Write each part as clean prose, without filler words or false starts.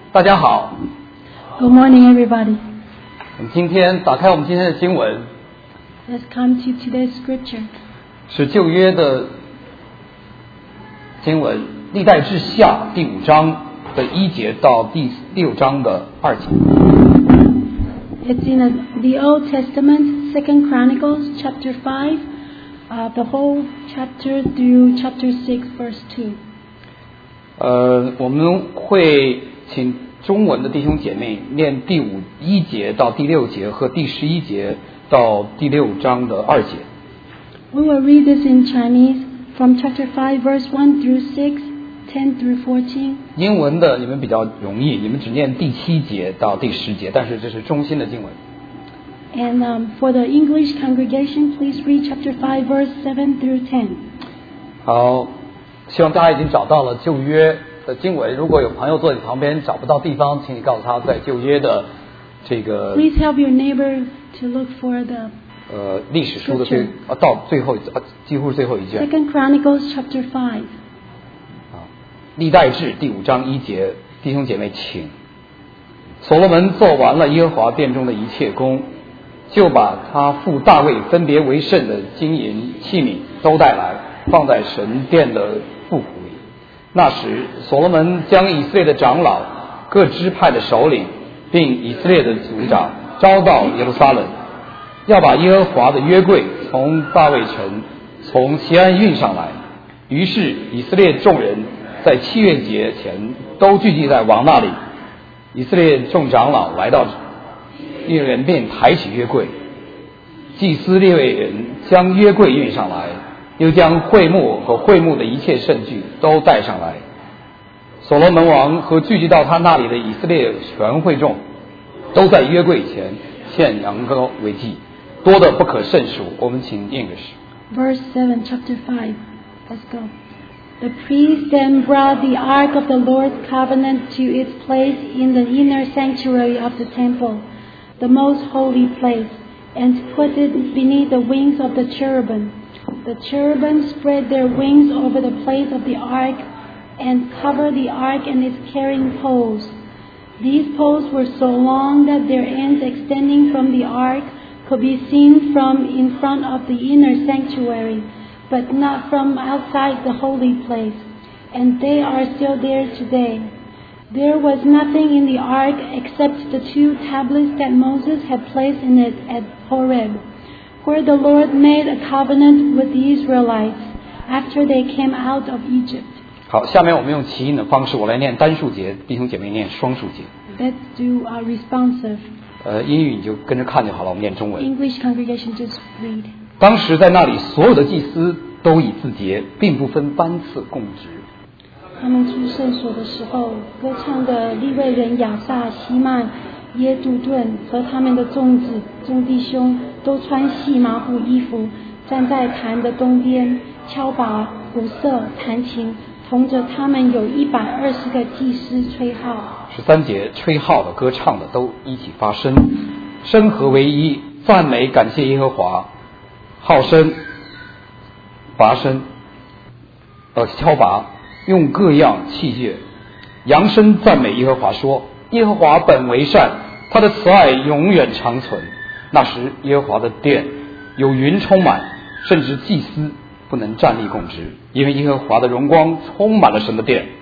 大家好。 Good morning, everybody. 我们今天打开我们今天的经文， Let's come to today's scripture. 是旧约的经文，历代志下第5章的1节到第6章的2节。 It's in the Old Testament, 2 Chronicles, chapter 5, the whole chapter through chapter 6, verse 2. 我们会请中文的弟兄姐妹念第1节到第6节和第11节到第6章的2节。 We will read this in Chinese from chapter 5, verse 1 through 6, 10 through 14. 英文的你们比较容易，你们只念第7节到第10节，但是这是中心的经文。 And for the English congregation, please read chapter 5, verse 7 through 10. 好，希望大家已经找到了旧约的经文。如果有朋友坐在你旁边找不到地方，请你告诉他在旧约的这个 Please help your neighbor to look for the 历史书的到最后几乎是最后一卷。 2 Chronicles chapter 5. 历代志第5章1节，弟兄姐妹请。所罗门做完了耶和华殿中的一切工，就把他父大卫分别为圣的金银器皿都带来，放在神殿的库里。那时所罗门将以色列的长老、各支派的首领并以色列的族长招到耶路撒冷，要把耶和华的约柜从大卫城从西安运上来。于是以色列众人在7月节前都聚集在王那里。以色列众长老来到，利未人便抬起约柜，祭司利未人将约柜运上来，又将会幕和会幕的一切圣具都带上来。所罗门王和聚集到他那里的以色列全会众都在约柜前献羊羔为祭，多得不可胜数。我们请English. Verse 7, chapter 5. Let's go. The priests then brought the ark of the Lord's covenant to its place in the inner sanctuary of the temple, the most holy place, and put it beneath the wings of the cherubim. The cherubim spread their wings over the place of the ark and covered the ark and its carrying poles. These poles were so long that their ends extending from the ark could be seen from in front of the inner sanctuary, but not from outside the holy place, and they are still there today. There was nothing in the ark except the 2 tablets that Moses had placed in it at Horeb, where the Lord made a covenant with the Israelites after they came out of Egypt. 好，下面我们用起音的方式，我来念单数节，弟兄姐妹念双数节。 Let's do responsive. 英语你就跟着看就好了，我们念中文。 English congregation just read. 当时在那里所有的祭司都以自洁，并不分班次供职。 他们出圣所的时候，歌唱的利未人亚萨、希曼、耶杜顿和他们的众弟兄都穿细麻布衣服，站在坛的东边，敲拔、鼓瑟、弹琴，同着他们有120个祭司吹号。 13节，吹号的、歌唱的都一起发声，声合为一，赞美感谢耶和华。号声、拔声、敲拔，用各样器械，扬声赞美耶和华，说：耶和华本为善，他的慈爱永远长存。那时耶和华的殿有云充满，甚至祭司不能站立供职，因为耶和华的荣光充满了神的殿。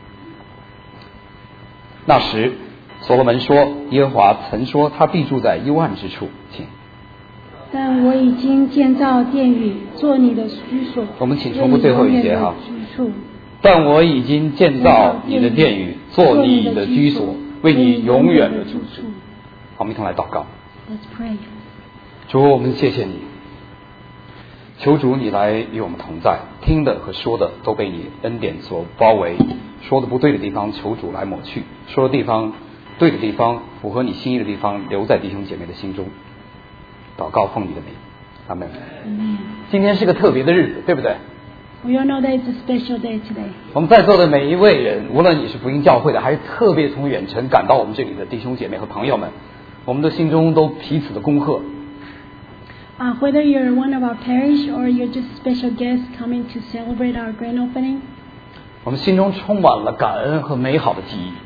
那时所罗门说，耶和华曾说他必住在幽暗之处。请。 但我已经建造殿宇，做你的居所。 我们请重复最后一节哈。 居处。 但我已经建造你的殿宇，做你的居所，为你永远的住处。好，我们一同来祷告。 Let's pray. 主，我们谢谢你，求主你来与我们同在，听的和说的都被你恩典所包围，说的不对的地方求主来抹去，说的地方对的地方符合你心意的地方留在弟兄姐妹的心中。祷告奉你的名，阿门。今天是个特别的日子，对不对？ We all know that it's a special day today. 我们在座的每一位人，无论你是福音教会的，还是特别从远程赶到我们这里的弟兄姐妹和朋友们，我们的心中都彼此的恭贺。 Whether you're one of our parish or you're just special guests coming to celebrate our grand opening, 我们心中充满了感恩和美好的记忆。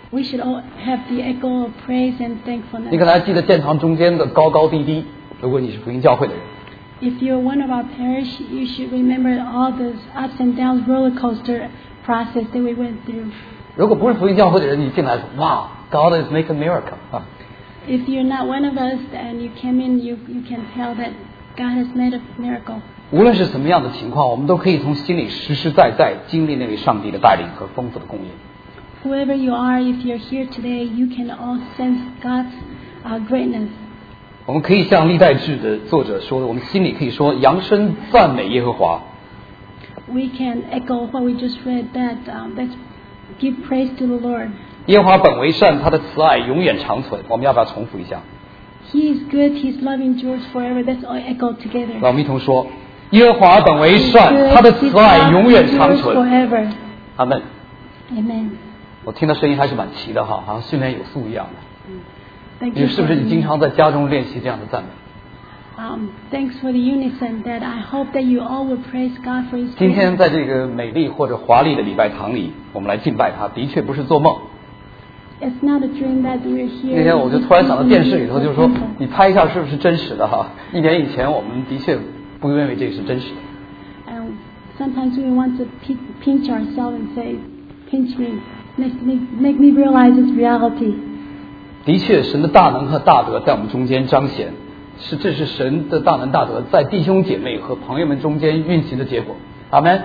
We should all have the echo of praise and 你 thankfulness. 可能还记得建堂中间的高高低低，如果你是福音教会的人。 If you're one of our parish, you should remember all those ups and downs roller coaster process that we went through. 如果不是福音教会的人，你进来说哇 ，God is making miracle 啊。 If you're not one of us and you came in, you can tell that God has made a miracle. 无论是什么样的情况，我们都可以从心里实实在在经历那位上帝的带领和丰富的供应。 Whoever you are, if you're here today, you can all sense God's greatness. 我们可以像历代志的作者说的，我们心里可以说扬声赞美耶和华。 We can echo what we just read, that let's give praise to the Lord. 耶和华本为善，他的慈爱永远长存。我们要不要重复一下？ He is good, His love endures forever. Let's all echo together. 让我们一同说：耶和华本为 He is 善， good, 他的 His 慈爱 love 永远长 endures 存。 forever. 阿门。 Amen. 我听到声音还是蛮齐的哈，好像训练有素一样的。 Thank 你 you 是不 for 是你经 the, 常在家中练习这样的赞美？ thanks for the unison. That I hope that you all will praise God for His 今天 greatness. 在这个美丽或者华丽的礼拜堂里，我们来敬拜他，的确不是做梦。 It's not a dream that we're 那 here. 天我就突然想到电视里头，就是说 Temple. 你拍一下是不是真实的哈？1年以前我们的确不认为这是真实的。 And sometimes we want to pinch ourselves and say, pinch me, make me realize it's reality. 的确，神的大能和大德在我们中间彰显，这是神的大能大德在弟兄姐妹和朋友们中间运行的结果。阿门。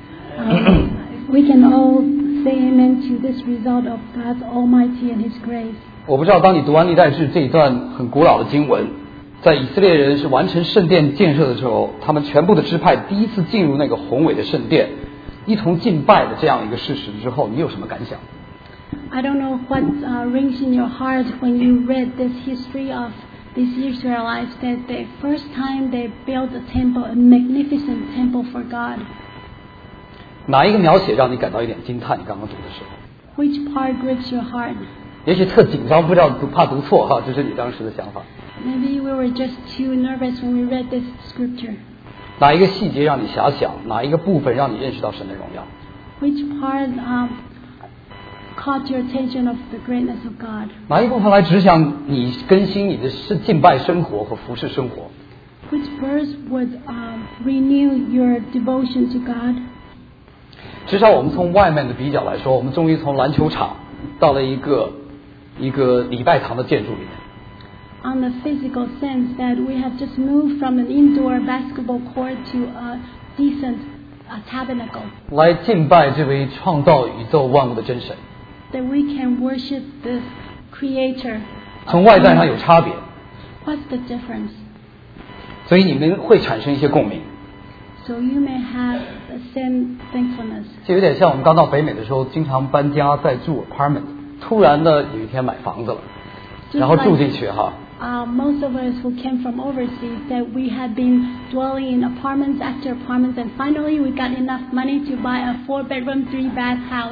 We can all say amen to this result of God's almighty and His grace. 我不知道当你读完历代志这一段很古老的经文，在以色列人是完成圣殿建设的时候，他们全部的支派第一次进入那个宏伟的圣殿，一同敬拜的这样一个事实之后，你有什么感想？ I don't know what rings in your heart when you read this history of these Israelites, that the first time they built a temple, a magnificent temple for God. 哪一个描写让你感到一点惊叹？你刚刚读的时候， Which part grips your heart? 也许特紧张，不知道怕读错哈，这是你当时的想法。 Maybe we were just too nervous when we read this scripture. 哪一个细节让你遐想？哪一个部分让你认识到神的荣耀？ Which part caught your attention of the greatness of God? 哪一部分来指向你更新你的敬拜生活和服侍生活？ Which verse would renew your devotion to God? 至少我们从外面的比较来说，我们终于从篮球场到了一个礼拜堂的建筑里面。 On the physical sense, that we have just moved from an indoor basketball court to a decent tabernacle. 来敬拜这位创造宇宙万物的真神。 That we can worship this Creator. 从外在上有差别， What's the difference? 所以你们会产生一些共鸣。 So you may have the same thankfulness. 就有点像我们刚到北美的时候，经常搬家在住 apartment， 突然呢有一天买房子了， Just 然后住 like 进去哈。 most of us who came from overseas, that we had been dwelling in apartments after apartments, and finally we got enough money to buy a 4-bedroom, 3-bath house.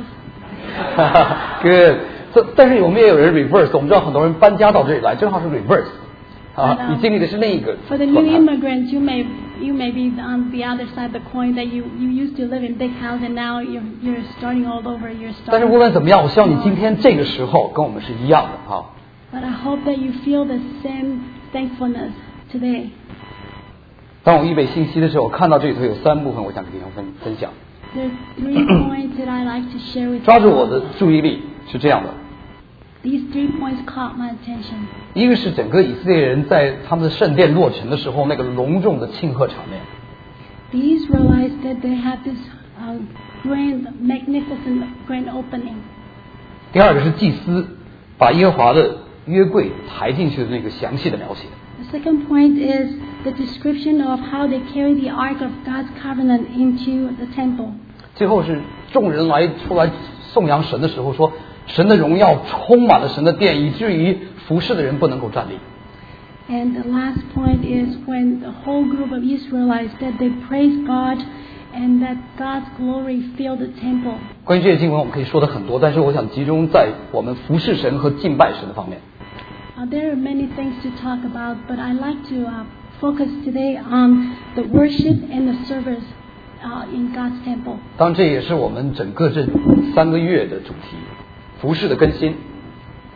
Good， 但是我们也有人 reverse， 我们知道很多人搬家到这里来，正好是 reverse， 啊，你经历的是另一个 For the 状 new 态。 immigrants, you may be on the other side of the coin, that you used to live in big house and now you're starting all over. You're 但是 starting. 无论怎么样，我希望你今天这个时候跟我们是一样的啊。 But I hope that you feel the same thankfulness today. 当我预备信息的时候，我看到这里头有3部分，我想跟弟兄分享。 There's 3 points that I like to share with 抓住 you. 我的注意力是这样的， These 3 points caught my attention. 一个是整个以色列人在他们的圣殿落成的时候那个隆重的庆贺场面， The Israelites, that they have this grand, magnificent grand opening. 第二个是祭司把耶和华的约柜抬进去的那个详细的描写。 The second point is the description of how they carry the Ark of God's Covenant into the temple. 最后是众人出来颂扬神的时候说，神的荣耀充满了神的殿，以至于服侍的人不能够站立。 And the last point is when the whole group of Israelites, that they praise God and that God's glory filled the temple. 关于这些经文我们可以说的很多，但是我想集中在我们服侍神和敬拜神的方面。 There are many things to talk about, but I'd like to focus today on the worship and the service in God's temple. 当然这也是我们整个这3个月的主题，服侍的更新。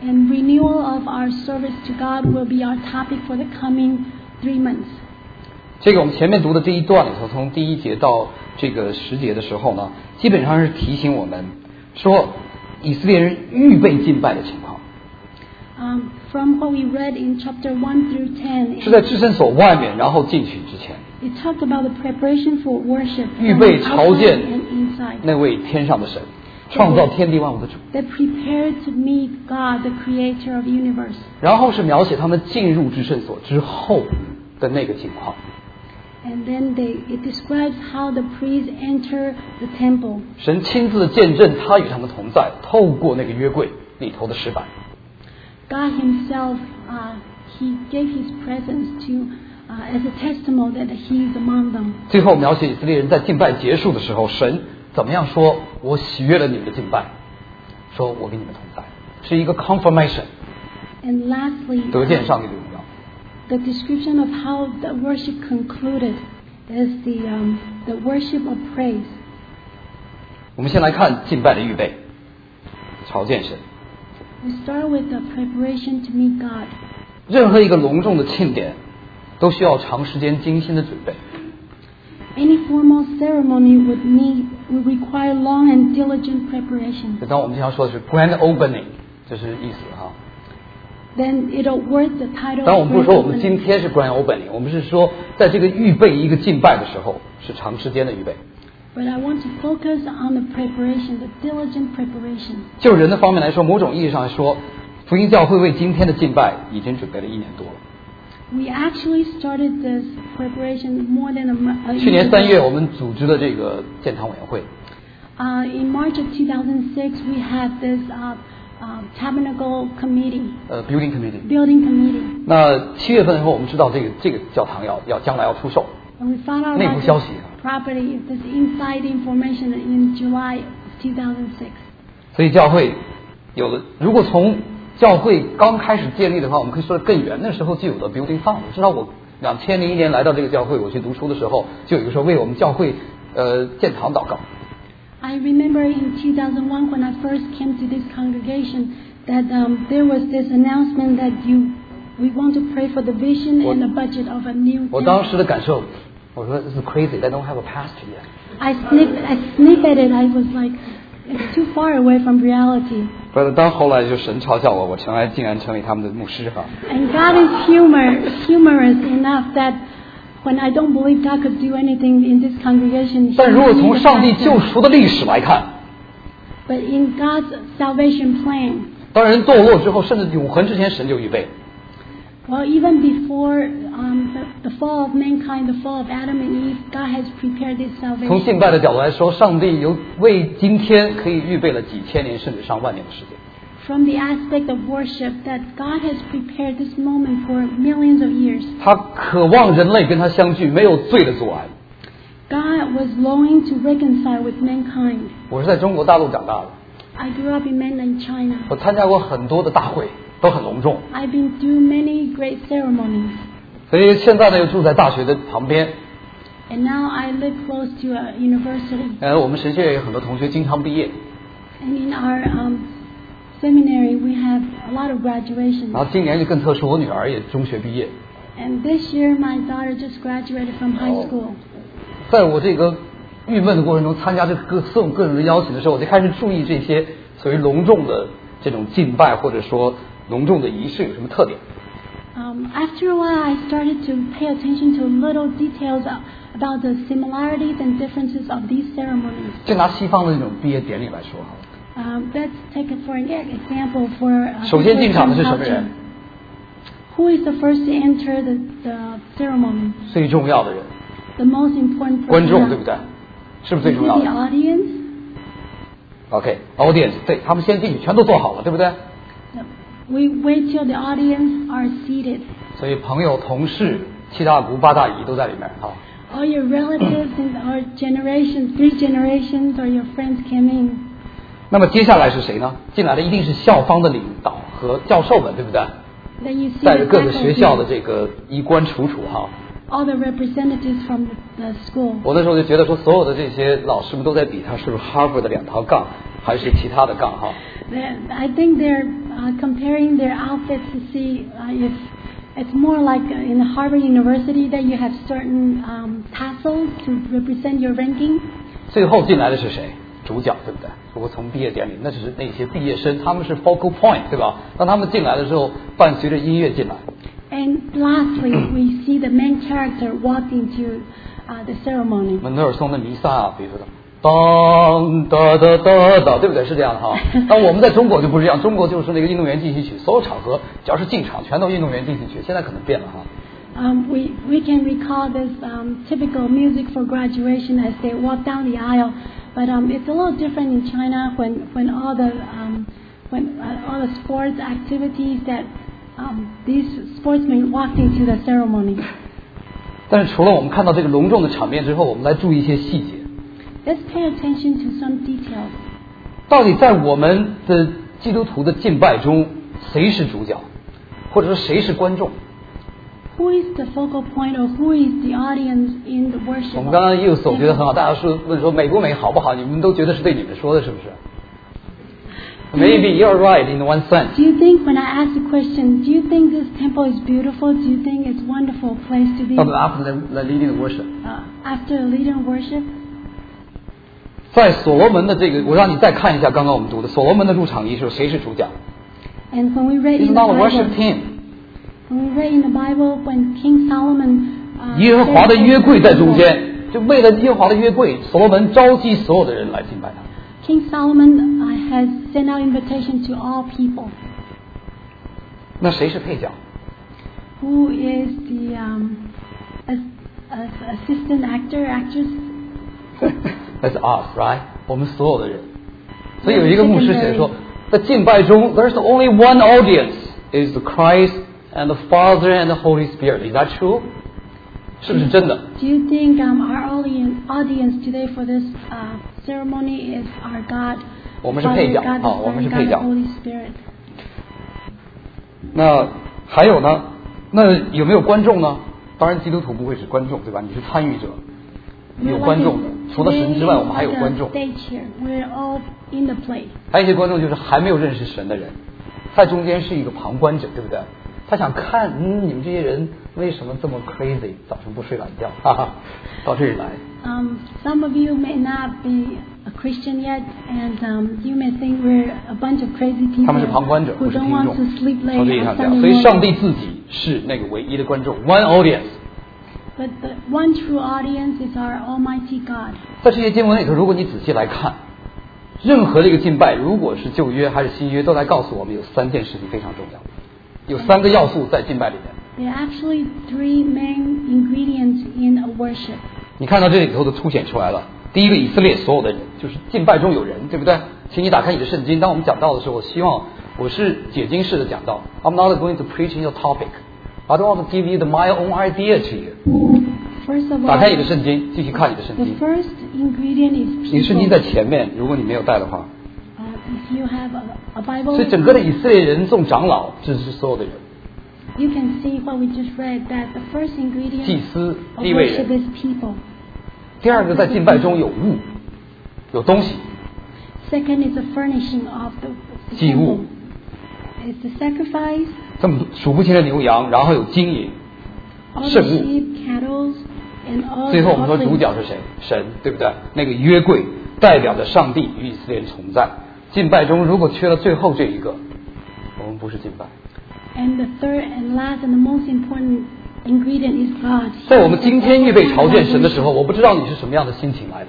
And renewal of our service to God will be our topic for the coming 3 months. 这个我们前面读的这一段里头，从第1节到这个10节的时候呢，基本上是提醒我们说以色列人预备敬拜的情况。 From what we read in chapter 1 through 10, 是在至圣所外面，然后进去之前， it talked about the preparation for worship 预 from 备朝 outside 见 and inside. 那位天上的神，创造天地万物的主。 They prepared to meet God, the creator of the universe. 然后是描写他们进入至圣所之后的那个情况。 And then it describes how the priests enter the temple. 神亲自的见证他与他们同在，透过那个约柜里头的石板。 God himself, he gave his presence to, as a testimony that he is among them. 最后描写以色列人在敬拜结束的时候，神怎么样说：“我喜悦了你们的敬拜，说我跟你们同在，是一个 confirmation， And lastly, 得见上帝的荣耀。” the description of how the worship concluded is the worship of praise. 我们先来看敬拜的预备，朝见神。 We start with the preparation to meet God. 任何一个隆重的庆典，都需要长时间精心的准备。 Any formal ceremony would require long and diligent preparation. 当我们经常说的是 grand opening， 这是意思哈。 Then it'll worth the title. 当我们不是说我们 grand 今 opening. 天是 grand opening， 我们是说在这个预备一个敬拜的时候，是长时间的预备。 But I want to focus on the preparation, the diligent preparation. 就人的方面来说，某种意义上来说，福音教会为今天的敬拜已经准备了1年多了。 We actually started this preparation more than a 去年 year 3月 ago. 我们组织的这个建堂委员会， In March of 2006, we had this tabernacle committee, building committee。 building committee. 那7月份的时候，我们知道这个教堂要将来要出售， And we found out 内部 about 消 this 息。 property, this inside information in July 2006. 所以教会有了，如果从教会刚开始建立的话，我们可以说得更远。那时候就有了 building fund。至少我2001年来到这个教会，我去读书的时候，就有一个说为我们教会建堂祷告。 I remember in 2001 when I first came to this congregation that there was this announcement that we want to pray for the vision and the budget of a new 我 temple. 当时的感受，我说 This is crazy. They don't have a pastor yet. I sniffed at it. I was like, it's too far away from reality. 不是，当后来就神嘲笑我，我竟然成为他们的牧师哈。 And God is humorous enough that when I don't believe God could do anything in this congregation, 但如果 He 从 made a 上帝 pastor. 救赎的历史来看， But in God's salvation plan, 当人堕落之后，甚至永恒之前，神就预备。 well, even before the fall of mankind, the fall of Adam and Eve, God has prepared this 从 salvation. 敬拜的角度来说，上帝有为今天可以预备了几千年甚至上万年的时间。 From the aspect of worship, that God has prepared this moment for millions of years. 他渴望人类跟他相聚，没有罪的阻碍。 God was longing to reconcile with mankind. 我是在中国大陆长大的， I grew up in mainland China. 我参加过很多的大会，都很隆重。 I've been through many great ceremonies. 所以现在呢，又住在大学的旁边。 And now I live close to a university. 我们神学院有很多同学经常毕业， And in our seminary, we have a lot of graduations. 然后今年就更特殊，我女儿也中学毕业。 And this year, my daughter just graduated from high school. 在我这个郁闷的过程中，参加这个各种各种的邀请的时候，我就开始注意这些所谓隆重的这种敬拜，或者说隆重的仪式有什么特点。 After a while, I started to pay attention to little details about the similarities and differences of these ceremonies. 就拿西方的那种毕业典礼来说哈， Let's take it for an example for 首先进场的是什么人？ Who is the first to enter the ceremony? 最重要的人， The most important 观众， person. 对不对？是不是 Is 最 it 重要 the 的 audience? ？OK，audience， 对他们先进去，全都做好了，对不对？ No. We wait till the audience are seated. 所以朋友、同事、七大姑八大姨都在里面哈。 All your relatives in our generations, 3 generations, or your friends came in. 那么接下来是谁呢？进来的一定是校方的领导和教授们，对不对？ Then you see 带着 the 各个学校的 faculty, 这个衣冠楚楚哈。 all the representatives from the school. 我那时候就觉得说，所有的这些老师们都在比他是不是哈佛的2条杠，还是其他的杠哈。 I think they're comparing their outfits to see if it's more like in Harvard University that you have certain tassels to represent your ranking. 最后进来的是谁？主角，对不对？如果从毕业典礼，那只是那些毕业生，他们是 focal point， 对吧？当他们进来的时候，伴随着音乐进来。 And lastly, we see the main character walk into the ceremony. 门德尔松的弥撒，比如说当哒哒哒哒，对不对？是这样的哈。但我们在中国就不是这样，中国就是那个运动员进行曲，所有场合只要是进场，全都运动员进行曲。现在可能变了哈。 We can recall this typical music for graduation as they walk down the aisle, but it's a little different in China when all the sports activities that these sportsmen walked into the ceremony. 但是除了我们看到这个隆重的场面之后，我们来注意一些细节。 Let's pay attention to some details. 到底在我们的基督徒的敬拜中，谁是主角，或者说谁是观众？ Who is the focal point or who is the audience in the worship? 我们刚刚又所觉得很好，大家说问说美不美好不好，你们都觉得是对你们说的，是不是？ Maybe you're right in one sense. Do you think when I ask the question, do you think this temple is beautiful? Do you think it's a wonderful place to be? After the leading the worship. After leading worship? 在所罗门的这个，我让你再看一下刚刚我们读的所罗门的入场仪式，谁是主角 And when we read ？It's in the not a worship Bible, team. when we read in the Bible, when King Solomon 耶和华的约柜在中间，就为了耶和华的约柜，所罗门召集所有的人来敬拜他。 King Solomon has sent out invitation to all people. 那谁是配角 Who is the assistant actor, actress? ？That's us, right? 我们所有的人。所以有一个牧师写说，在敬拜中 ，there's only one audience, is the Christ and the Father and the Holy Spirit. Is that true? 是不是真的？ Do you think our audience today for this ceremony is our God? 我们是配角 God, the 啊，我 Son, 们是 God, 配 the 角。 Holy Spirit. 那还有呢？那有没有观众呢？当然，基督徒不会是观众，对吧？你是参与者，有观众的。除了神之外，我们还有观众。 We're all in the play. 还有一些观众就是还没有认识神的人，在中间是一个旁观者，对不对？他想看，你们这些人为什么这么 crazy， 早上不睡懒觉，哈哈，到这里来。 Some of you may not be a Christian yet, and you may think we're a bunch of crazy 他 people 们是旁观者， who 不是 don't 听 want 众。 to sleep 从 late 这意义 on 上讲， Sunday 所以上 morning. 帝自己是那个唯一的观众 ，one audience。 But the one true audience is our Almighty God. 在这些经文里头，如果你仔细来看，任何的一个敬拜，如果是旧约还是新约，都来告诉我们有3件事情非常重要，有3个要素在敬拜里面。 There are actually 3 main ingredients in a worship. 你看到这里头的凸显出来了。第一个，以色列所有的人，就是敬拜中有人，对不对？请你打开你的圣经。当我们讲到的时候，我希望我是解经式的讲到。I'm not going to preach in your topic. I don't want to give you my own idea to you. First of 打 all, 开你的圣经，继续看你的圣 the 经。 first ingredient is 你的圣经在 people. 前面，如果你没有带的话。 If you have a Bible, 所以整个的以色列人众长老，这是所有的人。 you can see what we just read, that the first 祭 ingredient 司、 of 利未 worship 人。 is people. 第二个，在敬拜中有物，有东西， Second is the furnishing of the 祭 temple. 物， It's the sacrifice, 这么数不清的牛羊，然后有金银， all the 圣物。 sheep, cattle, and all 最 the 后我们说主 offerings. 角是谁？神，对不对？那个约柜代表着上帝与以色列人同在。敬拜中如果缺了最后这一个，我们不是敬拜。 And the third and last and the most important ingredient is God. 在我们今天预备朝见神的时候，我不知道你是什么样的心情来的。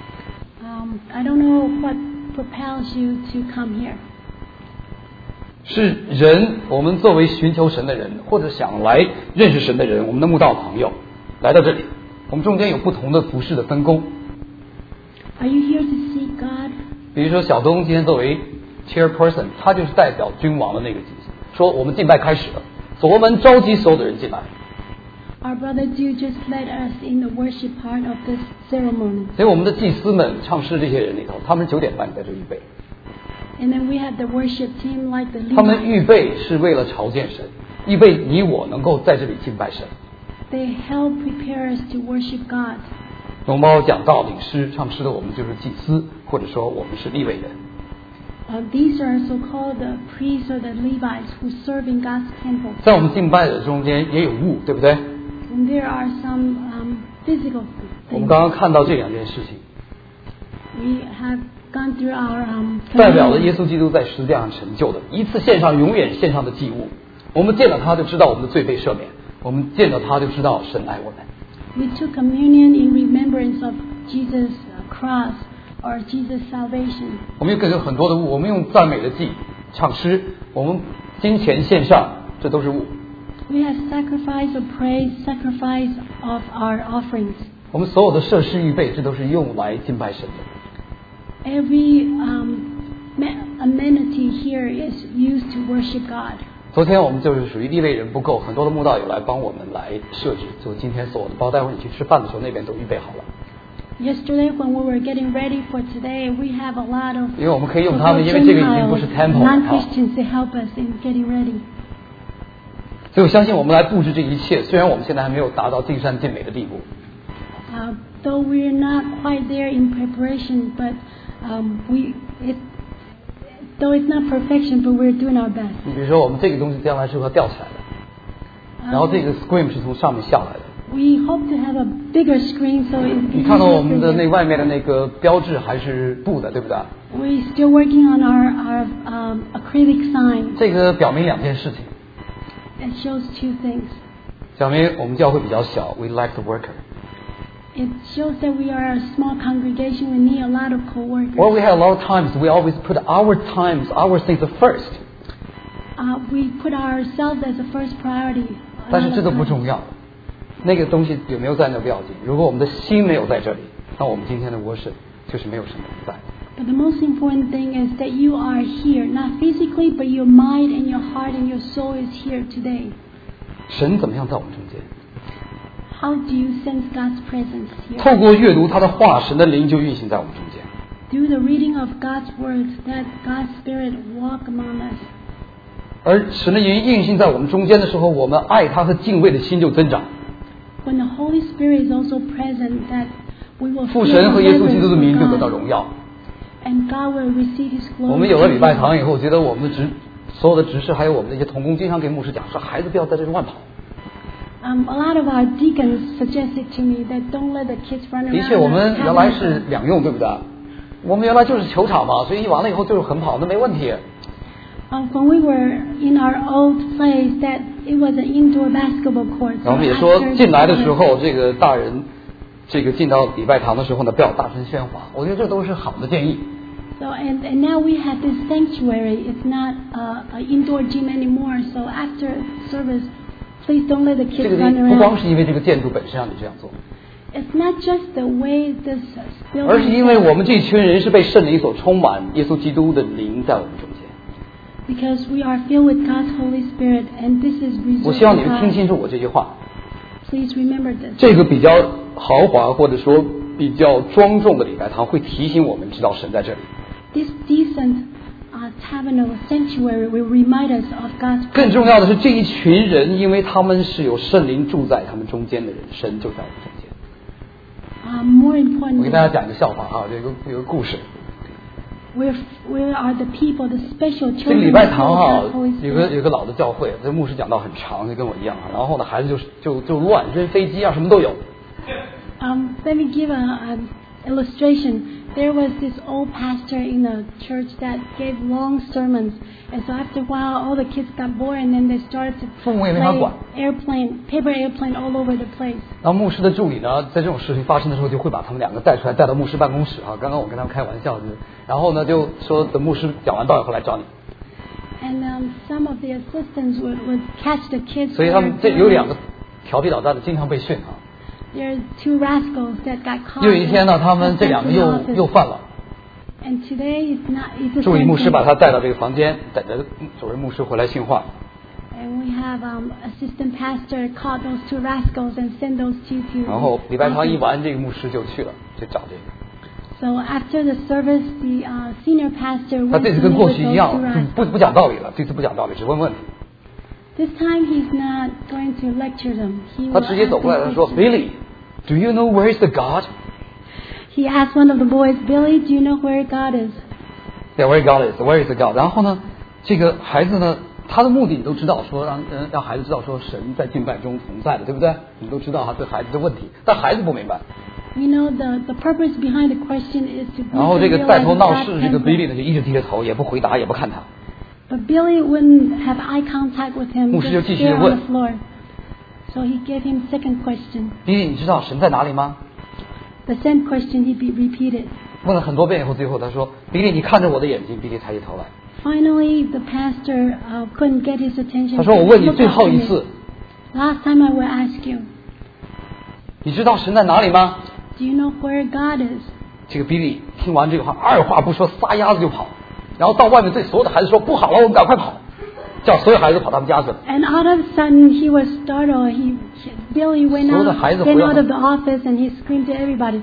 I don't know what propels you to come here. 是人，我们作为寻求神的人，或者想来认识神的人，我们的慕道朋友来到这里，我们中间有不同的服侍的分工。 Are you here to seek God? 比如说小东今天作为 chairperson， 他就是代表君王的那个角色，说我们敬拜开始了，所罗门召集所有的人进来。 Our brother Ju just led us in the worship part of this ceremony. 所以我们的祭司们、唱诗这些人里头，他们9点半在这预备， And then we have the worship team like the 他们 Levites. 预备是为了朝见神，预备你我能够在这里敬拜神。 They help prepare us to worship God. 龙猫讲道、领诗、唱诗的，我们就是祭司，或者说我们是利未人。 These are so-called the priests or the Levites who serve in God's temple. 在我们敬拜的中间也有物，对不对？ And there are some physical 我们 things. 刚刚看到这两件事情， We have gone through our 代表了 communion. 耶稣基督在十字架上成就的一次献上永远献上的祭物。我们见到他就知道我们的罪被赦免，我们见到他就知道神爱我们。 We took communion in remembrance of Jesus' cross or Jesus' salvation. 我们有很多的物，我们用赞美的祭唱诗，我们金钱献上，这都是物。 We have sacrifice of praise, sacrifice of our offerings. 我们所有的设施预备，这都是用来敬拜神的。 Every amenity here is used to worship God. 昨天我们就是属于利未人不够，很多的慕道友来帮我们来设置，就今天所有的包，待会儿你去吃饭的时候那边都预备好了。 Yesterday, when we were getting ready for today, we have a lot of 因为我们可以用他们，因为这个已经不是 temple 了啊。 non-Christians to help us in getting ready. 所以我相信我们来布置这一切，虽然我们现在还没有达到尽善尽美的地步， Though we're not quite there in preparation, but though it's not perfection, but we're doing our best. 你比如说我们这个东西将来是要吊起来的，然后这个 screen 是从上面下来的。 We hope to have a bigger screen so it 你看到我们的那外面的那个标志还是布的，对不对？ We're still working on our acrylic sign. 这个表明两件事情， It shows two things. 表明我们教会比较小 ，we lack the worker， It shows that we are a small congregation. We need a lot of co-workers. or we have a lot of times we always put our times, our things first， We put ourselves as the first priority. 但是这都不重要，那个东西有没有在那不要紧，如果我们的心没有在这里，那我们今天的 worship 就是没有什么在。 But the most important thing is that you are here, not physically, but your mind and your heart and your soul is here today. 神怎么样在我们中间？ How do you sense God's presence here? 透过阅读他的话，神的灵就运行在我们中间。 Through the reading of God's words, that God's Spirit walk among us. 而神的灵运行在我们中间的时候，我们爱他和敬畏的心就增长。 When the Holy Spirit is also present, that we will 父 feel 神和耶稣基督 reverence 的 for 名就得到 God, 荣耀。 and God will receive His 我们 glory. 有了礼拜堂以后，觉得我们的所有的执事还有我们的一些同工，经常给牧师讲说，孩子不要在这里乱跑。 A lot of our deacons suggested to me that don't let the kids run 的 around. 确，我们 the 原来是 tabernacle. 两用，对不对？我们原来就是球场嘛，所以一完了以后就是横跑，那没问题。 When we were in our old place, that it was an indoor basketball court. 然后我们也说，进来的时候，这个大人，这个进到礼拜堂的时候呢，不要大声喧哗。我觉得这都是好的建议。 So and now we have this sanctuary. It's not an indoor gym anymore. So after service, please don't let the 这 kids 个 run 不光 around. 是因为这个建筑本身让你这样做， It's not just the way this 而是 building 因为 is, 我们这群人是被圣灵所充满，耶稣基督的灵在我们中间。 because we are filled with God's Holy Spirit, and this is 我 reserved 希望 for 你们听 God. 清楚我这句话。 Please remember this. 这个比较豪华或者说比较庄重的礼拜堂会提醒我们知道神在这里。 This decent tabernacle sanctuary will remind us of God's 更 presence. 重要的是，这一群人，因为他们是有圣灵住在他们中间的人，神就在我们中间。 More 我 importantly, 给大家讲一个笑话哈，有个故事。 we are the people, the special 这个 children 礼 of 拜堂哈 God's Holy 有个 Spirit. 老的教会，这牧师讲道很长，就跟我一样。然后呢，孩子就乱扔飞机啊，什么都有。 Let me give an illustration. There was this old pastor in a church that gave long sermons, and so after a while, all the kids got bored, and then they started to 父母也没法管。 paper airplane all over the place. 然后牧师的助理呢，在这种事情发生的时候，就会把他们两个带出来，带到牧师办公室啊。刚刚我跟他们开玩笑，然后呢就说等牧师讲完道以后来找你。 And some of the assistants would catch the kids. 所以他们这有两个调皮捣蛋的，经常被训啊。 There are two rascals that got caught. 又有一天呢，他们这两个又犯了。 And today it's the 助理 same 牧师 thing. 把他带到这个房间，等着主任牧师回来训话。 And we have assistant pastor caught those two rascals and send those two to. 然后礼拜堂一完，这个牧师就去了，就找这个。 So after the service, the senior pastor 他 went 这次 to 跟 meet 过 with 去一 those 样 two， rascals. 不讲道理了。这次不讲道理，只问问题。 This time he's not going to lecture them. He 他 will 直接 ask 走过来， them 他说 questions. ：“Billy, do you know where is the God？” He asked one of the boys, Billy, do you know where God is? Yeah, where God is, where is God？ 然后呢，这个孩子呢，他的目的你都知道，说让孩子知道说神在敬拜中同在的，对不对？你都知道这孩子的问题，但孩子不明白。 You know, the purpose behind the question is to 然后这个带头闹事 realize 这个 God Billy 呢，就一直低着头，也不回答，也不看他。 But Billy wouldn't have eye contact with him, 牧师就 just 继续 stare 问 on the floor. So he gave him second question. Billy， 你知道神在哪里吗？ The same question he repeated. 问了很多遍以后，最后他说 Billy， 你看着我的眼睛。Billy 抬起头来， Finally, the pastor couldn't get his attention. 他说我问你 Look 最 up 后 to 一 me. 次， Last time I will ask you, 你知道神在哪里吗？ do you know where God is? 这个 Billy 听完这个话，二话不说，撒丫子就跑，然后到外面对所有的孩子说：“不好了，我们赶快跑！”叫所有孩子跑他们家去了。 And all of a sudden, he was startled. Billy went 所有的 out, 孩子 came 回到 out of the office, and he screamed to everybody,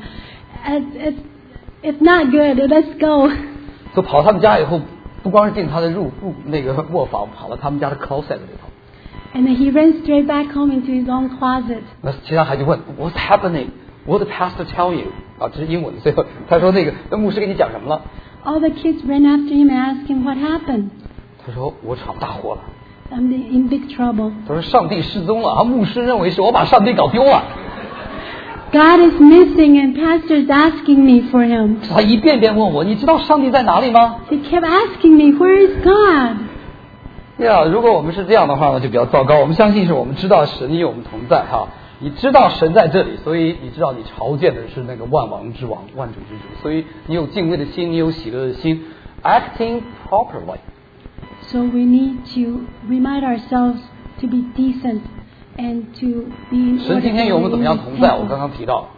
"It's not good. Let's go." 就跑他们家以后，不光是进他的那个卧房，跑到他们家的 closet 里头。 And then he ran straight back home into his own closet. 那其他孩子问 What's happening? What did the pastor tell you? 啊，这是英文。最后他说那牧师给你讲什么了？ All the kids ran after him and asked him what happened. 他说我闯大祸了。 I'm in big trouble. 他说上帝失踪了啊！牧师认为是我把上帝搞丢了。 God is missing, and pastor's asking me for him. 他一遍遍问我，你知道上帝在哪里吗？ He kept asking me, "Where is God?" 呀，如果我们是这样的话呢，就比较糟糕。我们相信是我们知道神与我们同在哈，你知道神在这里，所以你知道你朝见的是那个万王之王、万主之主，所以你有敬畏的心，你有喜乐的心 ，acting properly。 So we need to remind ourselves to be decent and to be in 神 order 今天与我们怎么样 in 同 His 在？我刚 temple. 刚提到，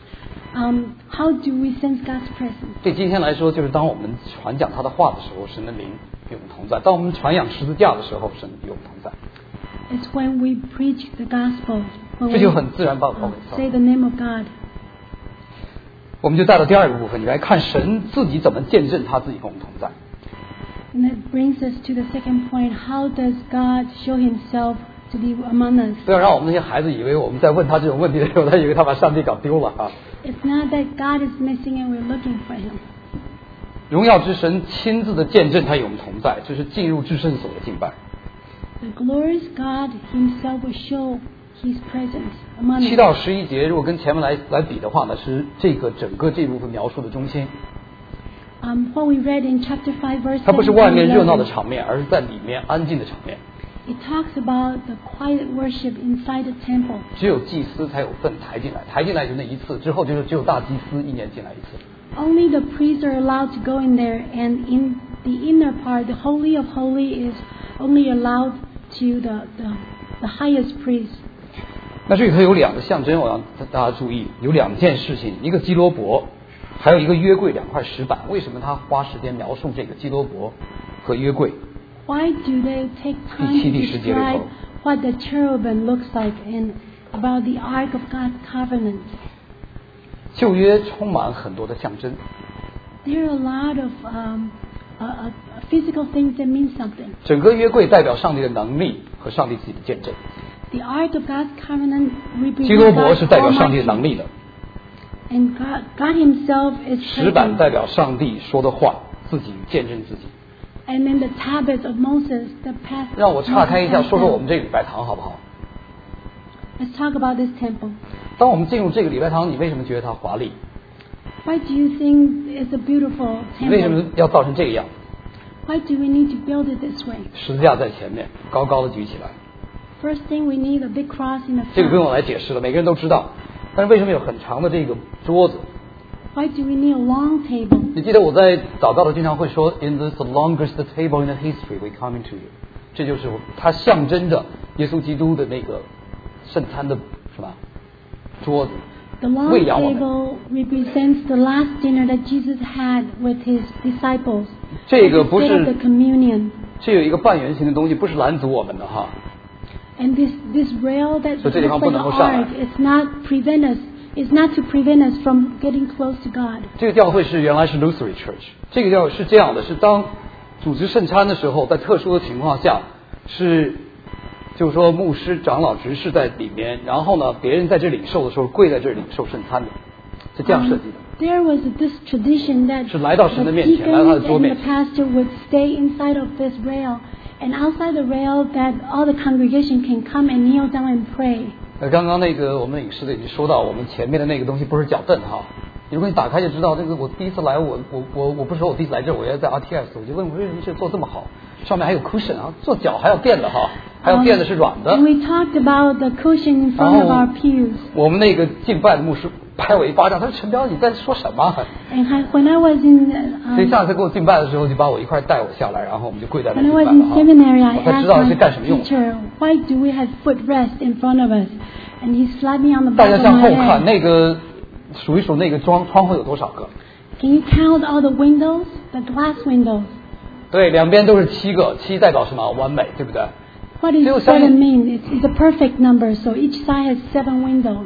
How do we sense God's presence? 对今天来说，就是当我们传讲他的话的时候，神的灵与我们同在；当我们传扬十字架的时候，神与我们同在。 It's when we preach the gospel, when 这就很自然把我 we 给 say the name of God. 我们就带到第二个部分，你来看神自己怎么见证他自己跟我们同在。 And that brings us to the second point. How does God show Himself to be among us? 不要让我们那些孩子以为我们在问他这种问题的时候，他以为他把上帝搞丢了啊！ It's not that God is missing and we're looking for Him. 荣耀之神亲自的见证他与我们同在，这是进入至圣所的敬拜。 The glorious God Himself will show His presence among 7 us. 到11节，如果跟前面来比的话呢，是这个整个这部分描述的中心。 What we read in chapter 5, verse 它不是 7 外面热闹的 11, 场面，而是在里面安静的场面。 it talks about the quiet worship inside the temple. 只有祭司才有份抬进来，抬进来就那一次，之后就是只有大祭司一年进来一次。 Only the priests are allowed to go in there, and in the inner part, the Holy of Holies is only allowed to the highest priest. 那这里头有两个象征，我让大家注意，有两件事情，一个基罗伯，还有一个约柜2块石板。为什么他花时间描述这个基罗伯和约柜？ Why do they take time 第7、 to 第10节里 describe 头， what the cherubim looks like and about the Ark of God's covenant? 旧约充满很多的象征， There are a lot of physical things that mean something. 整个约柜代表上帝的能力和上帝自己的见证， The Ark of God's covenant 基罗 represents 伯是 God's 代表上帝的 almighty, 能力的， and God Himself is 石板 present. 代表上帝说的话，自己见证自己。 And then the tablets of Moses, the past. 让我岔开一下， Moses 说说我 passed 们这个礼拜堂好不好？ Let's talk about this temple. 当我们进入这个礼拜堂，你为什么觉得它华丽？ Why do you think it's a beautiful 你为什 temple? 么要造成这个样？ Why do we need to build it this way? 十字架在前面，高高的举起来， First thing, we need a big cross in the 这个不用 front. 我来解释了，每个人都知道。但是为什么有很长的这个桌子？ Why do we need a long table? 你记得我在祷告的经常会说 ，In this the longest table in the history we come into you， 这就是它象征着耶稣基督的那个圣餐的什么桌子。 The long 喂养我们。 table represents the last dinner that Jesus had with His disciples. 这个不 Instead of the 是， communion. 这有一个半圆形的东西，不是拦阻我们的哈。 And this rail that 所以这地方 looks 不 like 能 an 够上来。 ark is not prevent us. It's not to prevent us from getting close to God. 这个教会原来是 Lutheran Church， 这个教会是这样的，是当组织圣餐的时候，在特殊的情况下，就是说牧师、长老、执事在里面，然后呢，别人在这领受的时候跪在这里领受圣餐的，是这样设计的。 there was this tradition that 是来到神的 the 面前，来到他的 deacons 桌 and 面 the 前。 pastor would stay inside of this rail, and outside the rail that all the congregation can come and kneel down and pray. 刚刚那个我们领事的已经说到，我们前面的那个东西不是脚凳哈。如果你打开就知道，这个我第一次来，我不是说我第一次来这儿，我要在 RTS， 我就问我为什么这做这么好，上面还有 cushion 啊，做脚还要垫的哈，还有垫的是软的。 And we talked about the cushion in front of our pews. 我们那个敬拜的牧师拍我一巴掌，他说陈彪你在说什么？ And when I was in 所以下次给我敬拜的时候，就把我一块带我下来，然后我们就跪在那 when 敬 I 拜 was 了 in 哈。 seminary, I 我才知 asked 道是干什么 my 用的。 teacher, "Why do we have footrest in front of us?" And he slapped me on the 大 back 家 of 向 my 后看， head. 那个数一数那个窗户有多少个？ Can you count all the windows, the glass windows? 对，两边都是7个，7代表什么？完美，对不对？ What does 只有相信 7 mean? It's a perfect number, so each side has 7 windows.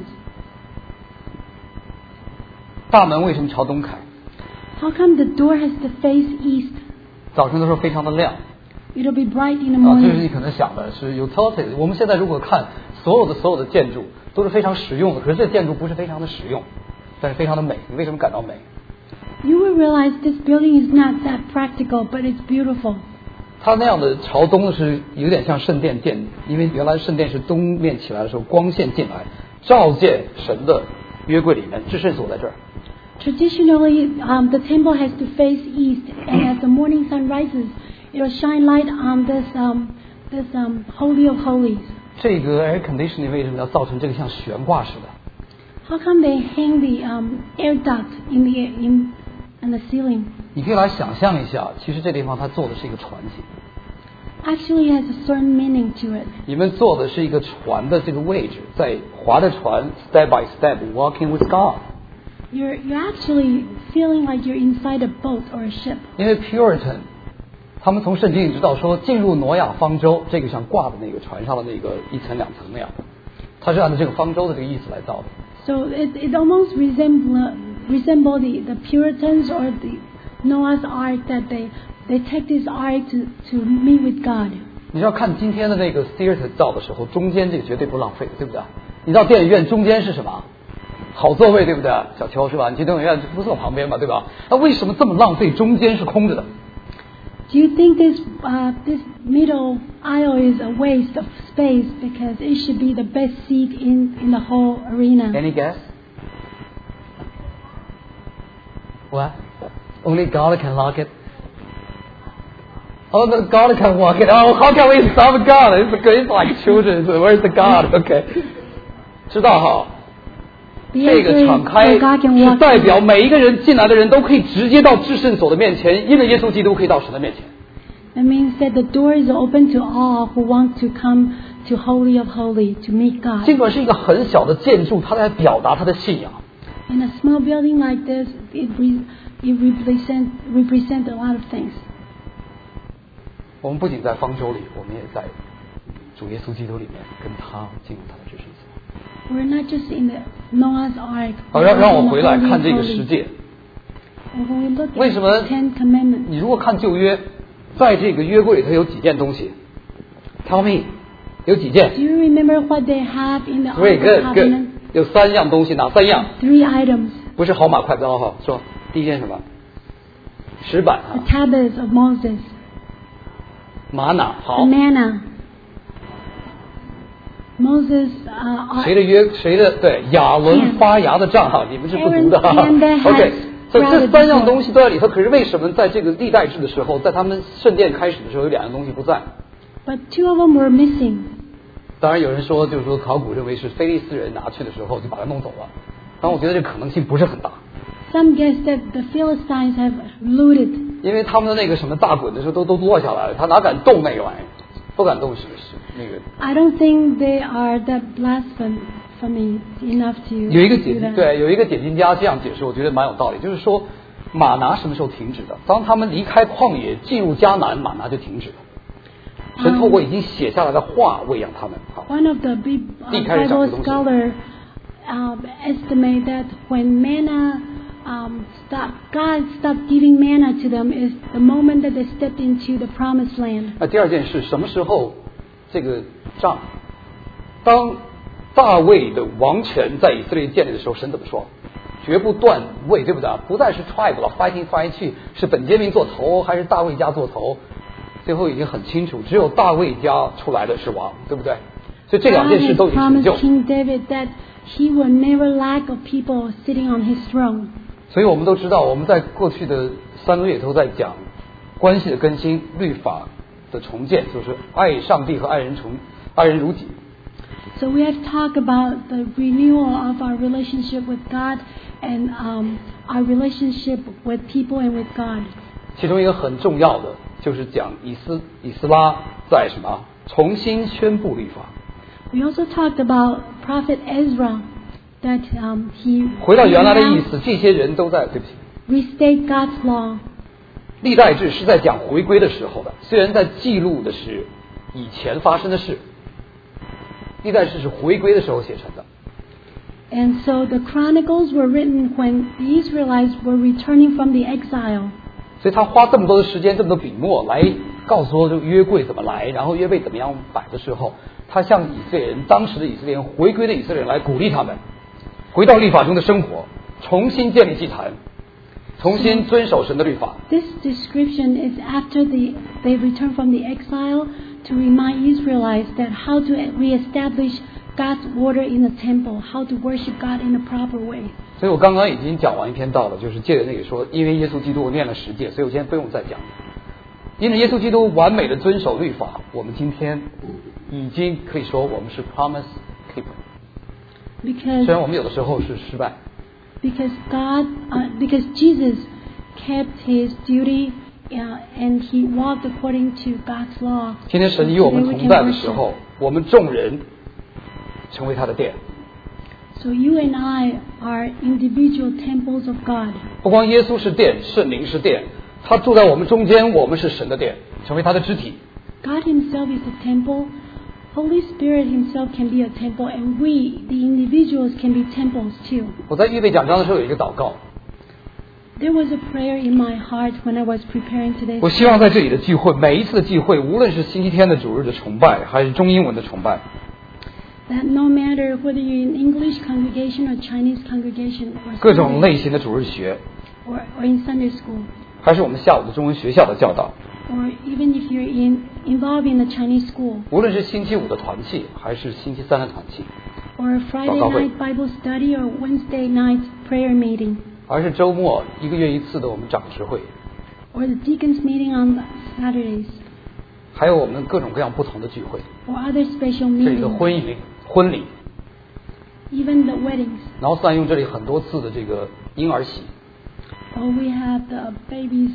大门为什么朝东开？ How come the door has to face east? 早晨的时候非常的亮 It'll be bright in the 啊，这是 morning. 你可能想的是 utility。我们现在如果看所有的建筑都是非常实用的，可是这建筑不是非常的实用，但是非常的美。你为什么感到美？ You will realize this building is not that practical, but it's beautiful. 它那样的朝东是有点像圣殿建，因为原来圣殿是东面起来的时候，光线进来，照见神的约柜里面，至圣所在这儿。 Traditionally, the temple has to face east, and as the morning sun rises, it'll shine light on this holy of holies. 这个 air conditioning 为什么要造成这个像悬挂似的？ How come they hang the air duct in the ceiling? 你可以来想象一下，其实这地方它做的是一个船型， Actually, it has a certain meaning to it. 你们做的是一个船的这个位置，在划着船 step by step walking with God。 You're actually feeling like you're inside a boat or a ship. 因为 Puritan 他们从圣经里知道说，进入挪亚方舟，这个像挂的那个船上的那个1层2层那样的，它是按照这个方舟的这个意思来造的。 So it almost resemble the Puritans or the Noah's Ark that they take this ark to meet with God. 你知道看今天的那个 theater 造的时候，中间这个绝对不浪费，对不对？你知道电影院中间是什么？好座位，对不对？小邱是吧？你去电影院不坐旁边嘛，对吧？那为什么这么浪费？中间是空着的。 Do you think this middle aisle is a waste of space because it should be the best seat in the whole arena? Any guess? What? Only God can lock it. Oh, but God can walk it. Oh, how can we stop God? It's like children. Where's the God? Okay. 知道哈？ The 这个 answer 敞 is 开 so God can 是 walk 代 in. 表每一个人进来的人都可以直接到至圣所的面前，因为耶稣基督可以到神的面前。 That means that the door is open to all who want to come to Holy of Holies to meet God. 尽管是一个很小的建筑，它在表达他的信仰。 In a small building like this, it represent a lot of things. 我们不仅在方舟里，我们也在主耶稣基督里面跟他进入他的至圣所。 We're not just in the Noah's Ark. 好， but 让 also 我 in the 回来 Holy 看 of 这个世 Holies. 界。 And when we look 为 at 什么 the Ten Commandments, 你如果看旧约，在这个约柜里头有几件东西 ？Tell me， 有几件 do you remember what they have in the Ark ？Very of good, good。 Covenant? 有3样东西，哪3样？ 3 items. 不是好马快刀哈，说第一件什么？石板 The 啊， tablets of Moses, 玛瑙 the 好。 manna. Moses, 谁的对亚伦发芽的杖哈，你们是不读的哈。 Aaron's hand that has OK，所以这 sprouted 3样东西都在里头。可是为什么在这个历代志的时候，在他们圣殿开始的时候，有2样东西不在？ but 2 of them were missing. 当然有人说，就是说考古认为是非利士人拿去的时候就把它弄走了，但我觉得这可能性不是很大， Some guess that the Philistines have looted. 因为他们的那个什么大滚的时候都落下来了，他哪敢动那个玩意儿？不敢动是那个。 I don't think they are that blasphemy enough to 有一个 do 解 that. 对，有一个解经家这样解释，我觉得蛮有道理，就是说马拿什么时候停止的？当他们离开旷野进入迦南，马拿就停止了。神透过已经写下来的话喂养他们。好， One of the Bible scholars estimate that when manna God stopped giving manna to them is the moment that they stepped into the promised land. 那第二件事，什么时候这个杖？当大卫的王权在以色列建立的时候，神怎么说？ 绝不断位，对不对？不再是 tribe 了 ，fighting 去，是本杰明做头还是大卫家做头？最后已经很清楚，只有大卫家出来的是王，对不对？所以这两件事都已经成就。 God has promised King David that he will never lack of people sitting on his throne. 所以我们都知道，我们在过去的3个月都在讲关系的更新、律法的重建，就是爱上帝和爱人如己。 So we have talked about the renewal of our relationship with God and our relationship with people and with God. 其中一个很重要的就是讲以斯拉在什么重新宣布律法。 We also talked about Prophet Ezra that he 回到原来的意思，这些人都在对不起。 restate God's law. 历代志是在讲回归的时候的，虽然在记录的是以前发生的事，历代志是回归的时候写成的。 And so the Chronicles were written when the Israelites were returning from the exile. 所以他花这么多的时间，这么多笔墨来告诉我这个约柜怎么来，然后约柜怎么样摆的时候，他向以色列人，当时的以色列人，回归的以色列人来鼓励他们回到律法中的生活，重新建立祭坛，重新遵守神的律法。 This description is after they returned from the exile to remind Israelites that how to reestablish God's order in the temple, how to worship God in a proper way. 所以我刚刚已经讲完一篇道了，就是借着那个说，因为耶稣基督我念了10诫，所以我今天不用再讲。因为耶稣基督完美的遵守律法，我们今天已经可以说我们是 promise keeper。虽然我们有的时候是失败。 Because Jesus kept his duty and he walked according to God's law. 今天神与我们同在的时候，我们众人成为他的殿。 So you and I are individual temples of God. 不光耶稣是殿，圣灵是殿，他住在我们中间，我们是神的殿，成为他的肢体。 God himself is a temple. Holy Spirit himself can be a temple, and we, the individuals, can be temples too. 我在预备讲章的时候有一个祷告。 There was a prayer in my heart when I was preparing today's. 我希望在这里的聚会，每一次的聚会，无论是星期天的主日的崇拜，还是中英文的崇拜。 That no matter whether you're in English congregation or Chinese congregation or 各种类型的主日学 or in Sunday school, 还是我们下午的中文学校的教导， or even if you're involved in the Chinese school, 无论是星期5的团契，还是星期3的团契， or Friday night Bible study or Wednesday night prayer meeting, 而是周末1个月1次的我们长执会， or the deacons meeting on Saturdays, 还有我们各种各样不同的聚会， or other special 这里的 meetings, 婚礼， even the weddings. 然后善用这里很多次的这个婴儿洗， Or we have the baby's